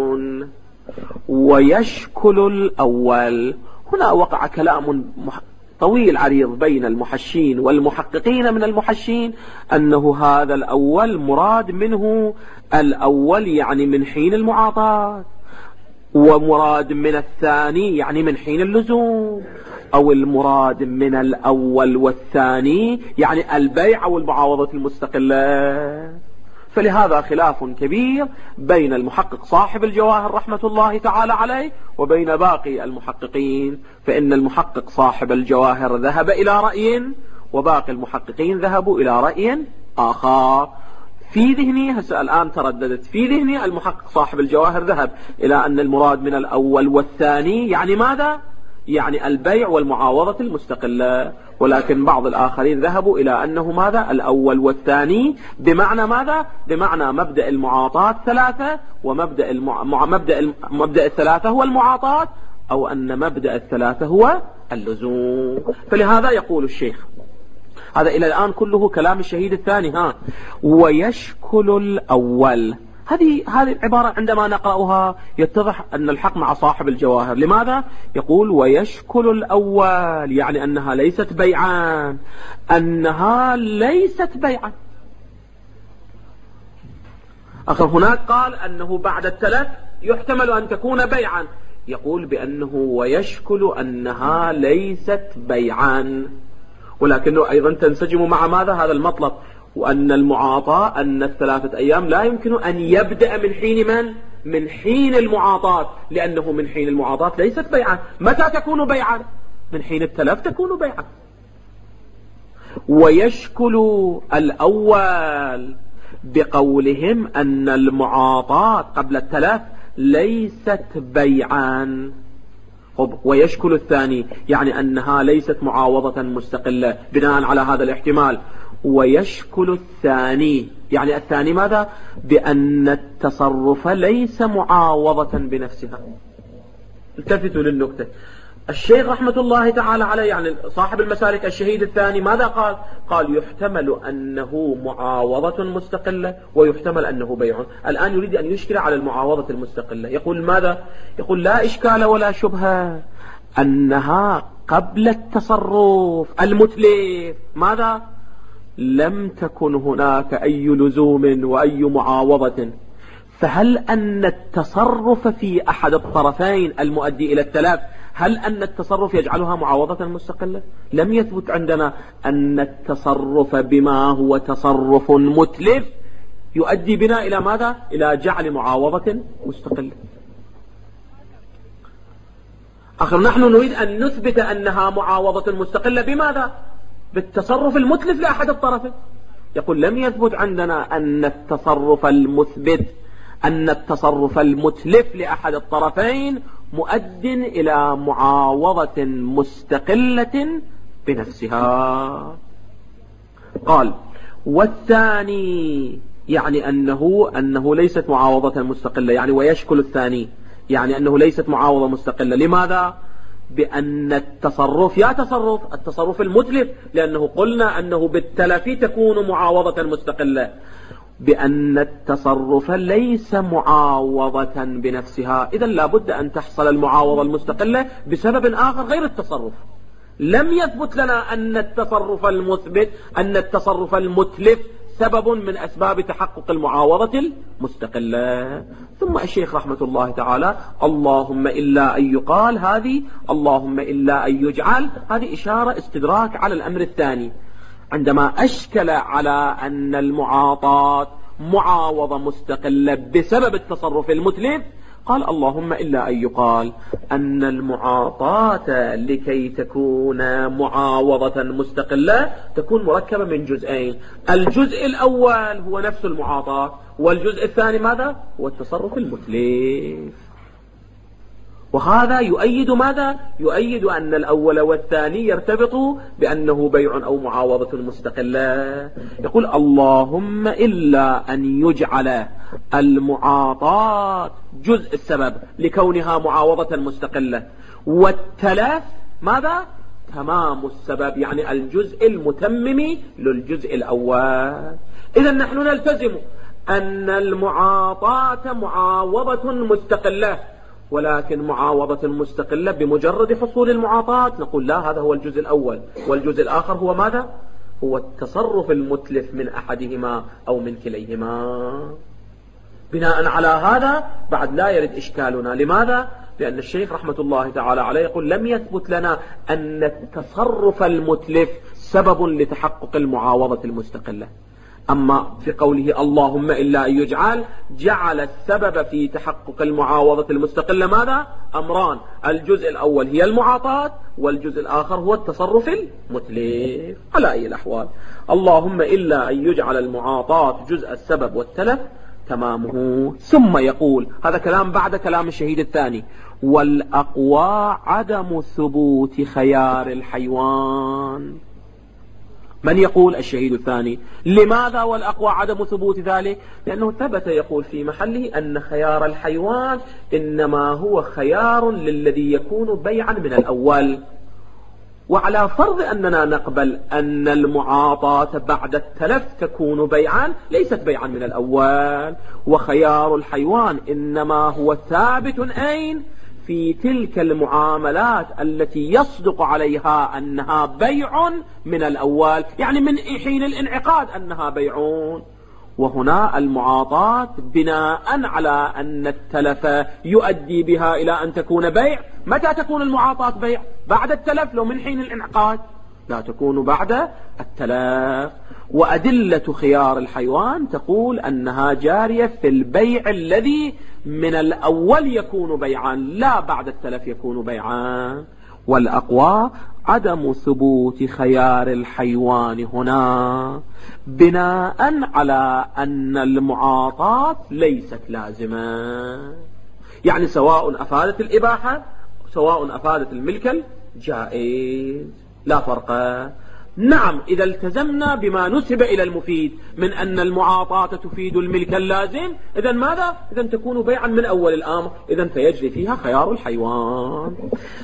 ويشكل الأول. هنا وقع كلام طويل عريض بين المحشين والمحققين من المحشين أنه هذا الأول مراد منه الأول يعني من حين المعاطاة، ومراد من الثاني يعني من حين اللزوم، أو المراد من الأول والثاني يعني البيع والمعاوضة المستقلة. فلهذا خلاف كبير بين المحقق صاحب الجواهر رحمة الله تعالى عليه وبين باقي المحققين. فإن المحقق صاحب الجواهر ذهب إلى رأي، وباقي المحققين ذهبوا إلى رأي آخر. في ذهني الآن ترددت في ذهني المحقق صاحب الجواهر ذهب إلى أن المراد من الأول والثاني يعني ماذا؟ يعني البيع والمعاوضة المستقلة. ولكن بعض الآخرين ذهبوا إلى أنه ماذا؟ الأول والثاني بمعنى ماذا؟ بمعنى مبدأ المعاطاة 3، ومبدأ مبدأ 3 هو المعاطاة، أو أن مبدأ 3 هو اللزوم. فلهذا يقول الشيخ هذا إلى الآن كله كلام الشهيد الثاني. ويشكل الأول. هذه العبارة عندما نقرأها يتضح أن الحق مع صاحب الجواهر. لماذا؟ يقول ويشكل الأول يعني أنها ليست بيعان، أنها ليست بيعان. هناك قال أنه بعد التلف يحتمل أن تكون بيعا، يقول بأنه ويشكل أنها ليست بيعان، ولكنه أيضا تنسجم مع ماذا؟ هذا المطلب، وأن المعاطاة أن 3 أيام لا يمكن أن يبدأ من حين من حين المعاطاة، لأنه من حين المعاطاة ليست بيعا. متى تكون بيعا؟ من حين التلف تكون بيعا. ويشكل الأول بقولهم أن المعاطاة قبل التلف ليست بيعا. ويشكل الثاني يعني أنها ليست معاوضة مستقلة بناء على هذا الاحتمال. ويشكل الثاني يعني الثاني ماذا؟ بأن التصرف ليس معاوضة بنفسها. التفتوا للنكتة. الشيخ رحمة الله تعالى عليه يعني صاحب المسالك الشهيد الثاني ماذا قال؟ قال يحتمل أنه معاوضة مستقلة ويحتمل أنه بيع. الآن يريد أن يشكل على المعاوضة المستقلة. يقول ماذا؟ يقول لا إشكال ولا شبهة أنها قبل التصرف المتلف ماذا؟ لم تكن هناك أي لزوم وأي معاوضة. فهل أن التصرف في أحد الطرفين المؤدي إلى التلف هل أن التصرف يجعلها معاوضة مستقلة؟ لم يثبت عندنا أن التصرف بما هو تصرف متلف يؤدي بنا إلى ماذا؟ إلى جعل معاوضة مستقلة. آخر نحن نريد أن نثبت أنها معاوضة مستقلة بماذا؟ بالتصرف المتلف لأحد الطرفين. يقول لم يثبت عندنا أن التصرف المتلف لأحد الطرفين مؤد إلى معاوضة مستقلة بنفسها. قال والثاني يعني أنه ليست معاوضة مستقلة، يعني ويشكل الثاني يعني أنه ليست معاوضة مستقلة. لماذا؟ بأن التصرف المتلف، لأنه قلنا أنه بالتلف تكون معاوضة مستقلة، بأن التصرف ليس معاوضة بنفسها. إذن لابد أن تحصل المعاوضة المستقلة بسبب آخر غير التصرف. لم يثبت لنا أن التصرف المتلف سبب من أسباب تحقق المعاوضة المستقلة. ثم الشيخ رحمة الله تعالى اللهم إلا أن يقال هذه، اللهم إلا أن يجعل، هذه إشارة استدراك على الأمر الثاني. عندما أشكل على أن المعاطاة معاوضة مستقلة بسبب التصرف المتلف قال اللهم إلا أن يقال أن المعاطاة لكي تكون معاوضة مستقلة تكون مركبة من جزئين. الجزء الأول هو نفس المعاطاة، والجزء الثاني ماذا؟ هو التصرف المتلف. وهذا يؤيد ماذا؟ يؤيد أن الأول والثاني يرتبط بأنه بيع أو معاوضة مستقلة. يقول اللهم إلا أن يجعل المعاطاة جزء السبب لكونها معاوضة مستقلة، والتلف ماذا؟ تمام السبب، يعني الجزء المتمم للجزء الأول. إذن نحن نلتزم أن المعاطاة معاوضة مستقلة، ولكن معاوضة مستقلة بمجرد حصول المعاطاة. نقول لا، هذا هو الجزء الأول، والجزء الآخر هو ماذا؟ هو التصرف المتلف من أحدهما أو من كليهما. بناء على هذا بعد لا يرد إشكالنا. لماذا؟ لأن الشيخ رحمة الله تعالى عليه يقول لم يثبت لنا أن التصرف المتلف سبب لتحقق المعاوضة المستقلة. أما في قوله اللهم إلا أن جعل السبب في تحقق المعاوضة المستقلة ماذا؟ أمران، الجزء الأول هي المعاطاة، والجزء الآخر هو التصرف المتلف. على أي الأحوال اللهم إلا أن يجعل المعاطاة جزء السبب والتلف تمامه. ثم يقول هذا كلام بعد كلام الشهيد الثاني، والأقوى عدم ثبوت خيار الحيوان. من يقول؟ الشهيد الثاني. لماذا والأقوى عدم ثبوت ذلك؟ لأنه ثبت يقول في محله أن خيار الحيوان إنما هو خيار للذي يكون بيعا من الأول. وعلى فرض أننا نقبل أن المعاطاة بعد التلف تكون بيعا، ليست بيعا من الأول، وخيار الحيوان إنما هو ثابت أين؟ في تلك المعاملات التي يصدق عليها أنها بيع من الأول، يعني من حين الانعقاد أنها بيعون. وهنا المعاطاة بناء على أن التلف يؤدي بها إلى أن تكون بيع. متى تكون المعاطاة بيع؟ بعد التلف، لو من حين الانعقاد لا تكون بعد التلف. وأدلة خيار الحيوان تقول أنها جارية في البيع الذي من الأول يكون بيعا، لا بعد التلف يكون بيعا. والأقوى عدم ثبوت خيار الحيوان هنا بناء على أن المعاطاة ليست لازمة، يعني سواء أفادت الإباحة سواء أفادت الملك الجائز لا فرق. نعم، إذا التزمنا بما نسب إلى المفيد من أن المعاطاة تفيد الملك اللازم، إذا ماذا؟ إذا تكون بيعا من أول الأمر، إذا فيجري فيها خيار الحيوان.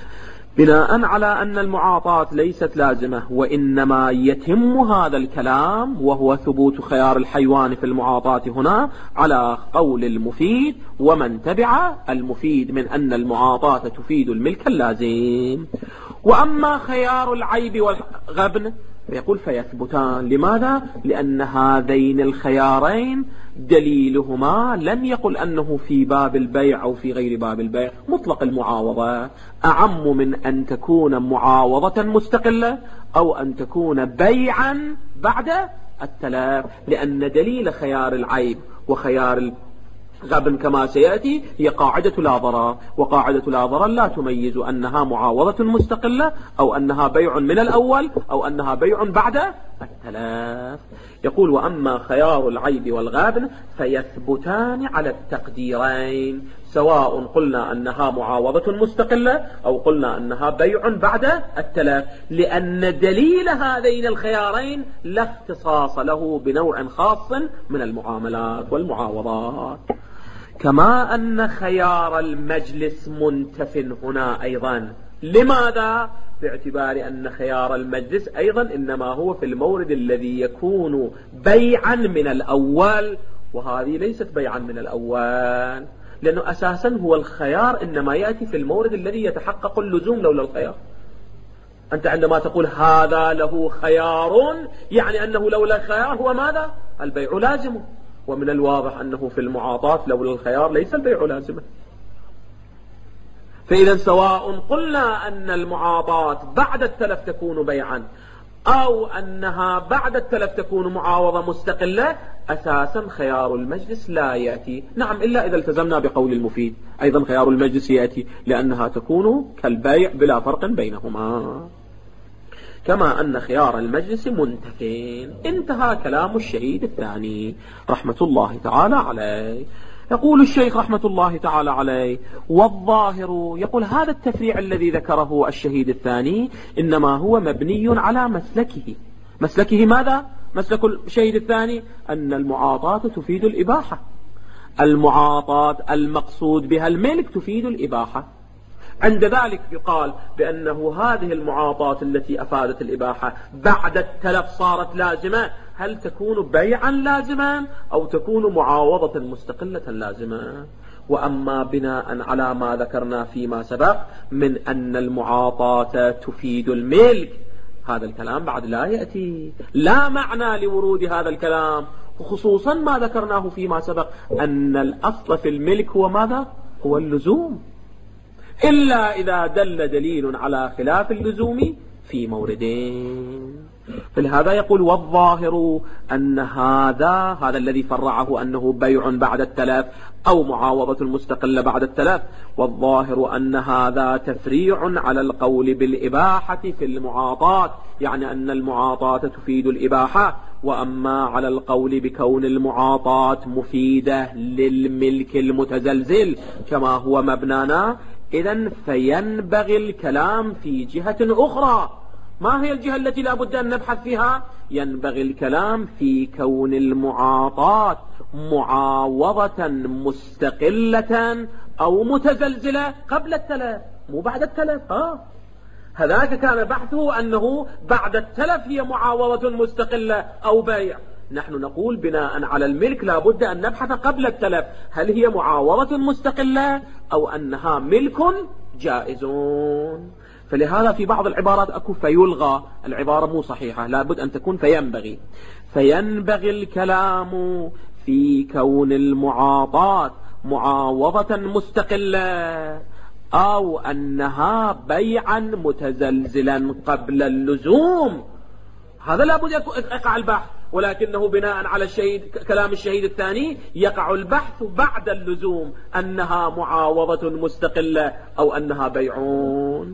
بناء على أن المعاطاة ليست لازمة، وإنما يتم هذا الكلام وهو ثبوت خيار الحيوان في المعاطاة هنا على قول المفيد ومن تبع المفيد من أن المعاطاة تفيد الملك اللازم. وأما خيار العيب والغبن فيقول فيثبتان. لماذا؟ لأن هذين الخيارين دليلهما لم يقل أنه في باب البيع أو في غير باب البيع. مطلق المعاوضة أعم من أن تكون معاوضة مستقلة أو أن تكون بيعا بعد التلف، لأن دليل خيار العيب وخيار الغبن كما سيأتي هي قاعدة لا ضرر، وقاعدة لا ضرر لا تميز أنها معاوضة مستقلة أو أنها بيع من الأول أو أنها بيع بعد التلف. يقول وأما خيار العيب والغبن فيثبتان على التقديرين، سواء قلنا أنها معاوضة مستقلة أو قلنا أنها بيع بعد التلف، لأن دليل هذين الخيارين لا اختصاص له بنوع خاص من المعاملات والمعاوضات. كما أن خيار المجلس منتف هنا أيضا. لماذا؟ باعتبار أن خيار المجلس أيضا إنما هو في المورد الذي يكون بيعا من الأول، وهذه ليست بيعا من الأول، لأنه أساسا هو الخيار إنما يأتي في المورد الذي يتحقق اللزوم لولا الخيار. أنت عندما تقول هذا له خيار يعني أنه لولا الخيار هو ماذا؟ البيع لازم، ومن الواضح أنه في المعاطاة لولا الخيار ليس البيع لازما. فإذا سواء قلنا أن المعاطاة بعد التلف تكون بيعا أو أنها بعد التلف تكون معاوضة مستقلة، أساسا خيار المجلس لا يأتي. نعم، إلا إذا التزمنا بقول المفيد أيضا خيار المجلس يأتي، لأنها تكون كالبيع بلا فرق بينهما. كما أن خيار المجلس منتفين. انتهى كلام الشهيد الثاني رحمة الله تعالى عليه. يقول الشيخ رحمة الله تعالى عليه والظاهر، يقول هذا التفريع الذي ذكره الشهيد الثاني إنما هو مبني على مسلكه. مسلكه ماذا؟ مسلك الشهيد الثاني أن المعاطاة تفيد الإباحة، المعاطاة المقصود بها الملك تفيد الإباحة. عند ذلك يقال بأنه هذه المعاطاة التي أفادت الإباحة بعد التلف صارت لازمة، هل تكون بيعا لازما أو تكون معاوضة مستقلة لازمة؟ وأما بناء على ما ذكرنا فيما سبق من أن المعاطاة تفيد الملك، هذا الكلام بعد لا يأتي، لا معنى لورود هذا الكلام، وخصوصا ما ذكرناه فيما سبق أن الأصل في الملك هو ماذا؟ هو اللزوم، إلا إذا دل دليل على خلاف اللزوم في موردين. فلهذا يقول والظاهر أن هذا الذي فرعه أنه بيع بعد التلف أو معاوضة مستقلة بعد التلف، والظاهر أن هذا تفريع على القول بالإباحة في المعاطاة، يعني أن المعاطاة تفيد الإباحة. وأما على القول بكون المعاطاة مفيدة للملك المتزلزل كما هو مبنانا، إذن فينبغي الكلام في جهة أخرى. ما هي الجهة التي لا بد أن نبحث فيها؟ ينبغي الكلام في كون المعاطاة معاوضة مستقلة أو متزلزلة قبل التلف مو بعد التلف. هذاك كان بحثه أنه بعد التلف هي معاوضة مستقلة أو بيع. نحن نقول بناء على الملك لا بد أن نبحث قبل التلف هل هي معاوضة مستقلة أو أنها ملك جائزون. فلهذا في بعض العبارات أكو فيلغى، العبارة مو صحيحة، لا بد أن تكون فينبغي الكلام في كون المعاطاة معاوضة مستقلة أو أنها بيعا متزلزلا قبل اللزوم. هذا لا بد يقع البحث، ولكنه بناء على كلام الشهيد الثاني يقع البحث بعد اللزوم أنها معاوضة مستقلة أو أنها بيعون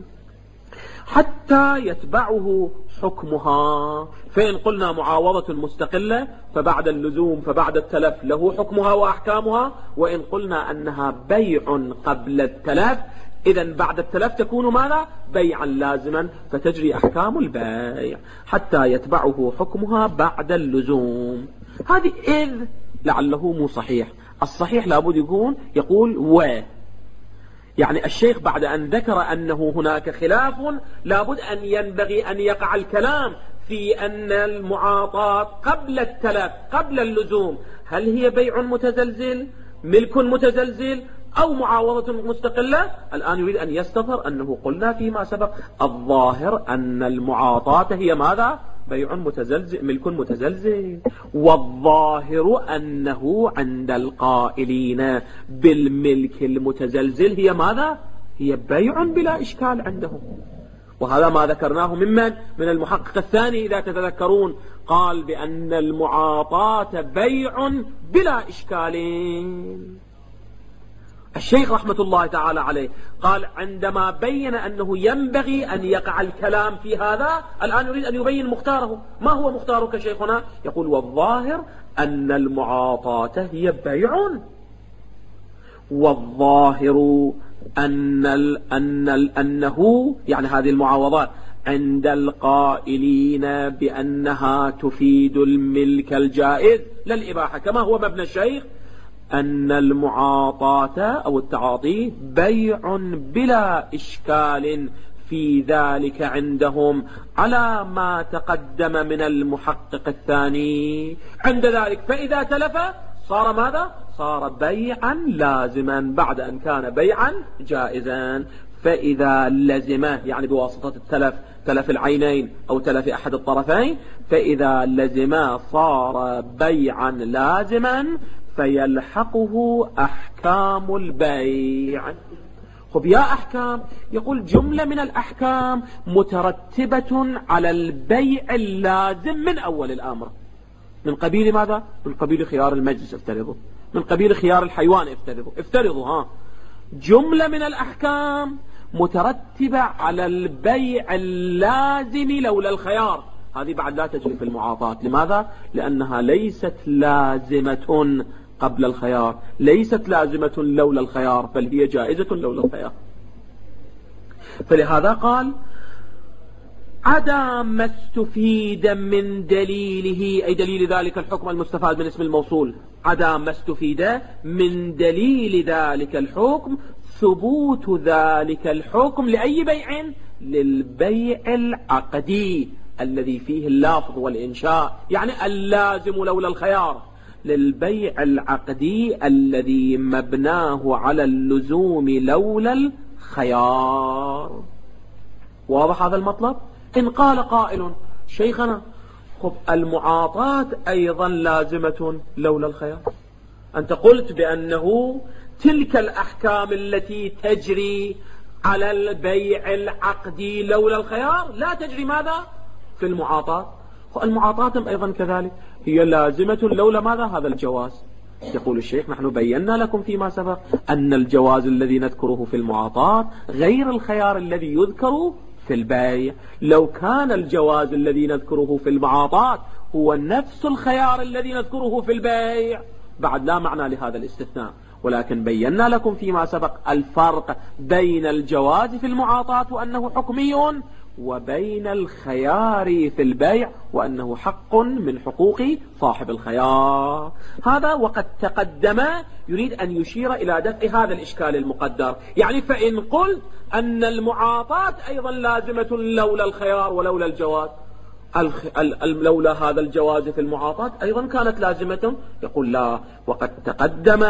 حتى يتبعه حكمها. فإن قلنا معاوضة مستقلة فبعد اللزوم فبعد التلف له حكمها وأحكامها، وإن قلنا أنها بيع قبل التلف إذن بعد التلف تكون ماذا؟ بيعا لازما، فتجري أحكام البيع حتى يتبعه حكمها بعد اللزوم. هذه إذ لعله مو صحيح، الصحيح لابد يقول يعني الشيخ بعد أن ذكر أنه هناك خلاف لابد أن ينبغي أن يقع الكلام في أن المعاطاة قبل التلف قبل اللزوم هل هي بيع متزلزل ملك متزلزل أو معاوضة مستقلة. الآن يريد أن يستظهر أنه قلنا فيما سبق الظاهر أن المعاطاة هي ماذا؟ بيع متزلزل، ملك متزلزل. والظاهر أنه عند القائلين بالملك المتزلزل هي ماذا؟ هي بيع بلا إشكال عندهم. وهذا ما ذكرناه من المحقق الثاني إذا تتذكرون، قال بأن المعاطاة بيع بلا إشكال. الشيخ رحمة الله تعالى عليه قال عندما بين أنه ينبغي أن يقع الكلام في هذا، الآن يريد أن يبين مختاره. ما هو مختارك شيخنا؟ يقول والظاهر أن المعاطاة هي بيع، والظاهر أنه يعني هذه المعاوضات عند القائلين بأنها تفيد الملك الجائز لا الإباحة، كما هو مبنى الشيخ، أن المعاطاة أو التعاطي بيع بلا إشكال في ذلك عندهم على ما تقدم من المحقق الثاني. عند ذلك فإذا تلف صار ماذا؟ صار بيعا لازما بعد أن كان بيعا جائزا. فإذا لزمه يعني بواسطة التلف، تلف العينين أو تلف أحد الطرفين، فإذا لزمه صار بيعا لازما فيلحقه أحكام البيع. خب يا أحكام، يقول جملة من الأحكام مترتبة على البيع اللازم من أول الأمر. من قبيل ماذا؟ من قبيل خيار المجلس افترضوا، من قبيل خيار الحيوان افترضوا جملة من الأحكام مترتبة على البيع اللازم لولا الخيار. هذه بعد لا تجري في المعاطاة. لماذا؟ لأنها ليست لازمة قبل الخيار، ليست لازمة لولا الخيار، بل هي جائزة لولا الخيار. فلهذا قال عدا ما استفيد من دليله، أي دليل ذلك الحكم المستفاد من اسم الموصول، عدا ما استفيد من دليل ذلك الحكم ثبوت ذلك الحكم لأي بيع؟ للبيع العقدي الذي فيه اللفظ والإنشاء، يعني اللازم لولا الخيار، للبيع العقدي الذي مبناه على اللزوم لولا الخيار. واضح هذا المطلب؟ إن قال قائل شيخنا خب المعاطاة أيضا لازمة لولا الخيار، أنت قلت بأنه تلك الأحكام التي تجري على البيع العقدي لولا الخيار لا تجري ماذا؟ في المعاطاة. المعاطاة أيضا كذلك هي لازمة لولا ماذا؟ هذا الجواز. يقول الشيخ نحن بينا لكم فيما سبق أن الجواز الذي نذكره في المعاطاة غير الخيار الذي يذكر في البيع. لو كان الجواز الذي نذكره في المعاطاة هو نفس الخيار الذي نذكره في البيع بعد لا معنى لهذا الاستثناء، ولكن بينا لكم فيما سبق الفرق بين الجواز في المعاطاة وأنه حكمي، وبين الخيار في البيع وأنه حق من حقوق صاحب الخيار. هذا وقد تقدم يريد أن يشير إلى دفع هذا الإشكال المقدر. يعني فإن قلت أن المعاطاة أيضا لازمة لولا الخيار ولولا الجواز، لولا هذا الجواز في المعاطاة أيضا كانت لازمة، يقول لا، وقد تقدم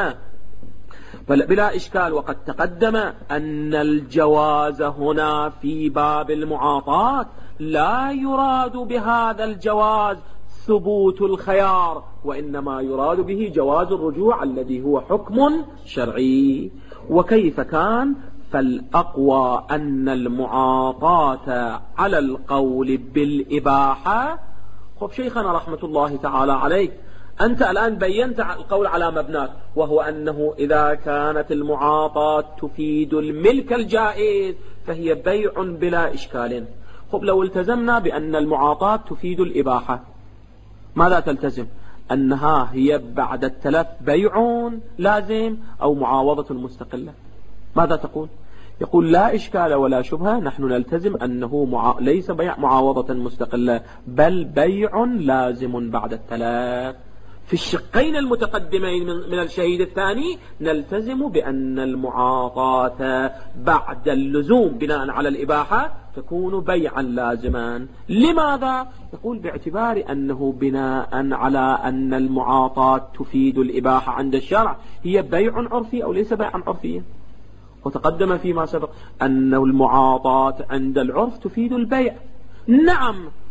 بلا إشكال، وقد تقدم أن الجواز هنا في باب المعاطاة لا يراد بهذا الجواز ثبوت الخيار، وإنما يراد به جواز الرجوع الذي هو حكم شرعي. وكيف كان؟ فالأقوى أن المعاطاة على القول بالإباحة. خب شيخنا رحمة الله تعالى عليك، أنت الآن بينت القول على مبناك، وهو أنه إذا كانت المعاطاة تفيد الملك الجائز فهي بيع بلا إشكال. خب لو التزمنا بأن المعاطاة تفيد الإباحة، ماذا تلتزم؟ أنها هي بعد التلف بيع لازم أو معاوضة مستقلة. ماذا تقول؟ يقول لا إشكال ولا شبهة، نحن نلتزم أنه ليس بيع معاوضة مستقلة بل بيع لازم بعد التلف. في الشقين المتقدمين من الشهيد الثاني نلتزم بأن المعاطاة بعد اللزوم بناء على الإباحة تكون بيعا لازما. لماذا؟ يقول باعتبار أنه بناء على أن المعاطاة تفيد الإباحة عند الشرع هي بيع عرفي أو ليس بيعا عرفيا. وتقدم فيما سبق أن المعاطاة عند العرف تفيد البيع. نعم،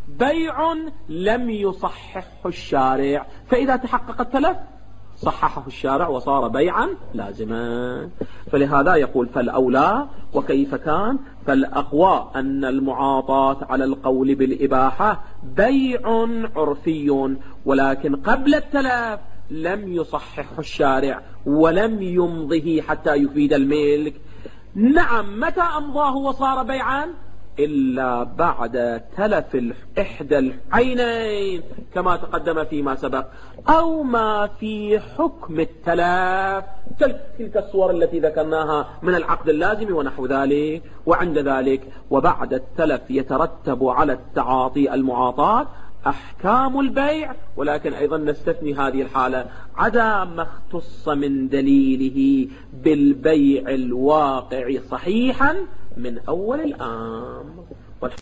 بيع لم يصححه الشارع، فإذا تحقق التلف صححه الشارع وصار بيعا لازما. فلهذا يقول فالأولى وكيف كان، فالأقوى أن المعاطاة على القول بالإباحة بيع عرفي، ولكن قبل التلف لم يصححه الشارع ولم يمضه حتى يفيد الملك. نعم، متى أمضاه وصار بيعا؟ إلا بعد تلف إحدى العينين كما تقدم فيما سبق، أو ما في حكم التلف، تلك الصور التي ذكرناها من العقد اللازم ونحو ذلك. وعند ذلك وبعد التلف يترتب على التعاطي المعاطاة أحكام البيع، ولكن أيضا نستثني هذه الحالة عدا ما اختص من دليله بالبيع الواقع صحيحا من أول الأمر.